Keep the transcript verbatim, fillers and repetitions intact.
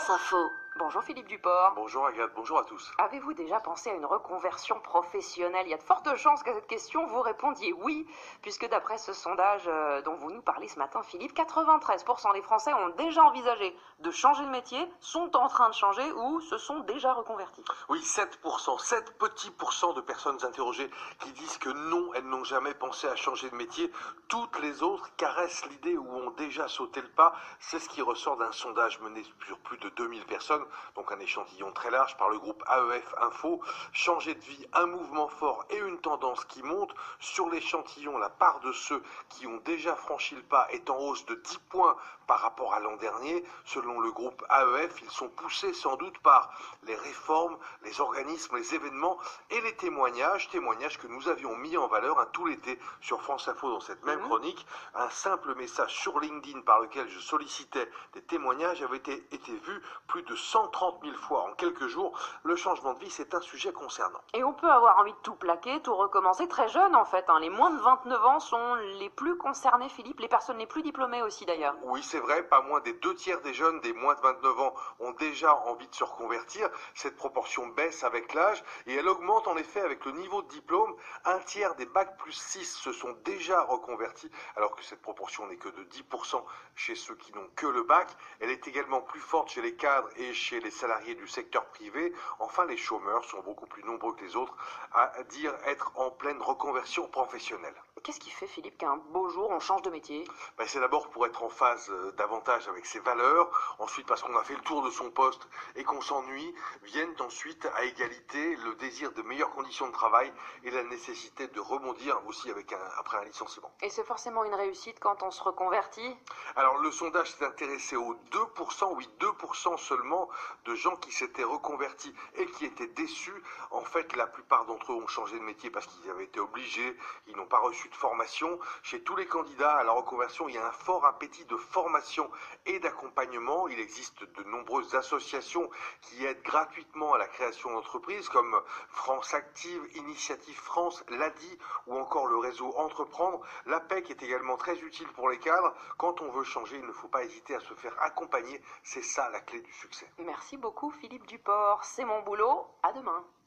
France Info. Bonjour Philippe Duport. Bonjour Agathe, bonjour à tous. Avez-vous déjà pensé à une reconversion professionnelle? Il y a de fortes chances qu'à cette question vous répondiez oui, puisque d'après ce sondage euh, dont vous nous parlez ce matin, Philippe, quatre-vingt-treize pour cent des Français ont déjà envisagé de changer de métier, sont en train de changer ou se sont déjà reconvertis. Oui, sept pour cent, sept petits pourcents de personnes interrogées qui disent que non, elles n'ont jamais pensé à changer de métier. Toutes les autres caressent l'idée ou ont déjà sauté le pas. C'est ce qui ressort d'un sondage mené sur plus de deux mille personnes, donc un échantillon très large par le groupe A E F Info. Changer de vie, un mouvement fort et une tendance qui monte. Sur l'échantillon, la part de ceux qui ont déjà franchi le pas est en hausse de dix points par rapport à l'an dernier. Selon le groupe A E F, ils sont poussés sans doute par les réformes, les organismes, les événements et les témoignages, témoignages que nous avions mis en valeur hein, tout l'été sur France Info dans cette même mmh. chronique. Un simple message sur LinkedIn par lequel je sollicitais des témoignages avait été, été vu plus de cent trente mille fois en quelques jours. Le changement de vie, c'est un sujet concernant. Et on peut avoir envie de tout plaquer, tout recommencer très jeune en fait. Hein. Les moins de vingt-neuf ans sont les plus concernés, Philippe, les personnes les plus diplômées aussi d'ailleurs. Oui, c'est vrai, pas moins des deux tiers des jeunes des moins de vingt-neuf ans ont déjà envie de se reconvertir. Cette proportion baisse avec l'âge et elle augmente en effet avec le niveau de diplôme. Un tiers des bacs plus six se sont déjà reconvertis, alors que cette proportion n'est que de dix pour cent chez ceux qui n'ont que le bac. Elle est également plus forte chez les cadres et chez les salariés du secteur privé. Enfin, les chômeurs sont beaucoup plus nombreux que les autres à dire être en pleine reconversion professionnelle. Qu'est-ce qui fait, Philippe, qu'un beau jour on change de métier? Ben, c'est d'abord pour être en phase euh, davantage avec ses valeurs, ensuite parce qu'on a fait le tour de son poste et qu'on s'ennuie, viennent ensuite à égalité le désir de meilleures conditions de travail et la nécessité de rebondir aussi avec un, après un licenciement. Et c'est forcément une réussite quand on se reconvertit? Alors le sondage s'est intéressé aux deux pour cent, oui deux pour cent seulement de gens qui s'étaient reconvertis et qui étaient déçus. En fait, la plupart d'entre eux ont changé de métier parce qu'ils avaient été obligés, ils n'ont pas reçu de formation. Chez tous les candidats à la reconversion, il y a un fort appétit de formation et d'accompagnement. Il existe de nombreuses associations qui aident gratuitement à la création d'entreprises comme France Active, Initiative France, l'A D I ou encore le réseau Entreprendre. L'A P E C est également très utile pour les cadres. Quand on veut changer, il ne faut pas hésiter à se faire accompagner. C'est ça la clé du succès. Merci beaucoup Philippe Duport. C'est mon boulot. À demain.